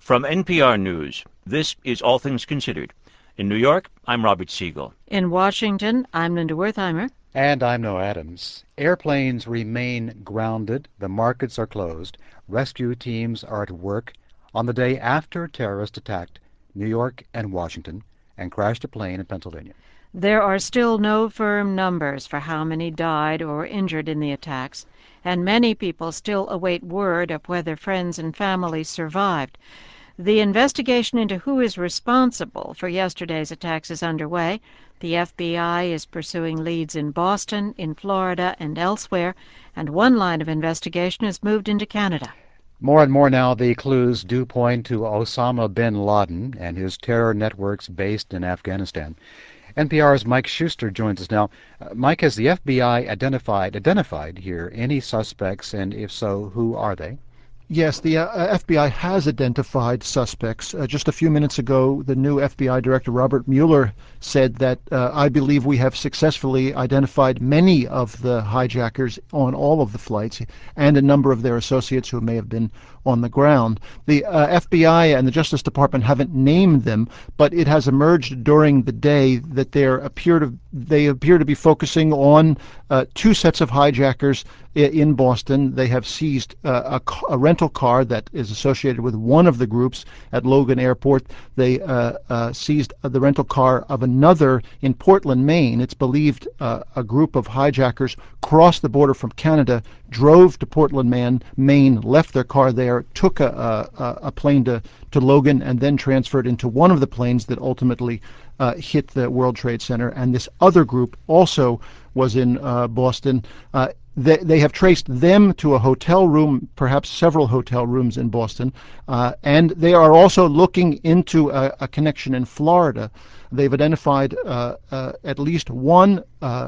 From NPR News, this is All Things Considered. In New York, I'm Robert Siegel. In Washington, I'm Linda Wertheimer. And I'm Noah Adams. Airplanes remain grounded. The markets are closed. Rescue teams are at work on the day after terrorists attacked New York and Washington and crashed a plane in Pennsylvania. There are still no firm numbers for how many died or were injured in the attacks, and many people still await word of whether friends and family survived. The investigation into who is responsible for yesterday's attacks is underway. The FBI is pursuing leads in Boston, in Florida, and elsewhere, and one line of investigation has moved into Canada. More and more now, the clues do point to Osama bin Laden and his terror networks based in Afghanistan. NPR's Mike Schuster joins us now. Mike, has the FBI identified here any suspects, and if so, who are they? Yes, the FBI has identified suspects. Just a few minutes ago, the new FBI Director, Robert Mueller, said that I believe we have successfully identified many of the hijackers on all of the flights and a number of their associates who may have been on the ground. The FBI and the Justice Department haven't named them, but it has emerged during the day that they appear to be focusing on two sets of hijackers in Boston. They have seized a rental car that is associated with one of the groups at Logan Airport. They seized the rental car of another in Portland, Maine. It's believed a group of hijackers crossed the border from Canada, drove to Portland, Maine, left their car there, took a plane to Logan, and then transferred into one of the planes that ultimately hit the World Trade Center. And this other group also was in Boston. They have traced them to a hotel room, perhaps several hotel rooms in Boston, and they are also looking into a connection in Florida. They've identified at least one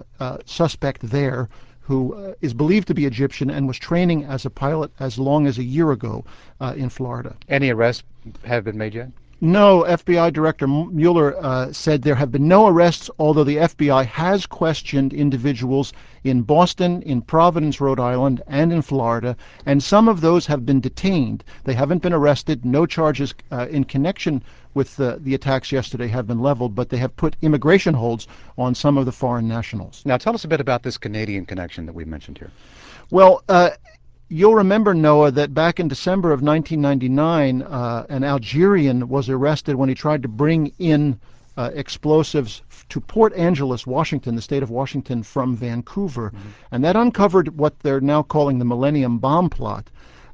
suspect there who is believed to be Egyptian and was training as a pilot as long as a year ago in Florida. Any arrests have been made yet? No, FBI Director Mueller said there have been no arrests, although the FBI has questioned individuals in Boston, in Providence, Rhode Island, and in Florida, and some of those have been detained. They haven't been arrested. No charges in connection with the attacks yesterday have been leveled, but they have put immigration holds on some of the foreign nationals. Now tell us a bit about this Canadian connection that we mentioned here. Well, you'll remember, Noah, that back in December of 1999, an Algerian was arrested when he tried to bring in explosives to Port Angeles, Washington, the state of Washington, from Vancouver. Mm-hmm. And that uncovered what they're now calling the Millennium Bomb Plot.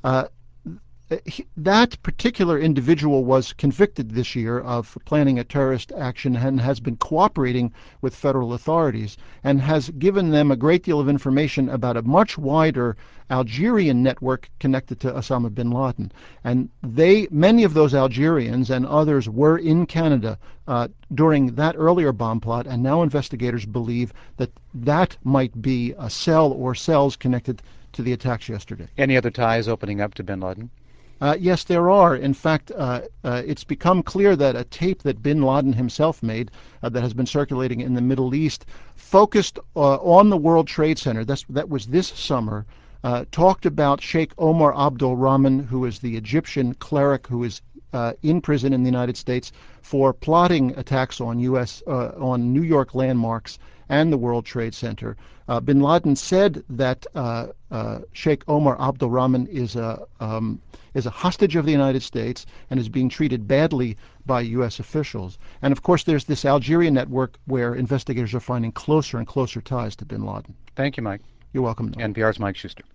That particular individual was convicted this year of planning a terrorist action and has been cooperating with federal authorities and has given them a great deal of information about a much wider Algerian network connected to Osama bin Laden. And many of those Algerians and others were in Canada during that earlier bomb plot, and now investigators believe that that might be a cell or cells connected to the attacks yesterday. Any other ties opening up to bin Laden? Yes, there are. In fact, it's become clear that a tape that bin Laden himself made that has been circulating in the Middle East focused on the World Trade Center. That was this summer. Talked about Sheikh Omar Abdul Rahman, who is the Egyptian cleric who is in prison in the United States for plotting attacks on on New York landmarks and the World Trade Center. Bin Laden said that Sheikh Omar Abdul Rahman is a hostage of the United States and is being treated badly by U.S. officials. And of course, there's this Algerian network where investigators are finding closer and closer ties to bin Laden. Thank you, Mike. You're welcome. NPR's Mike Schuster.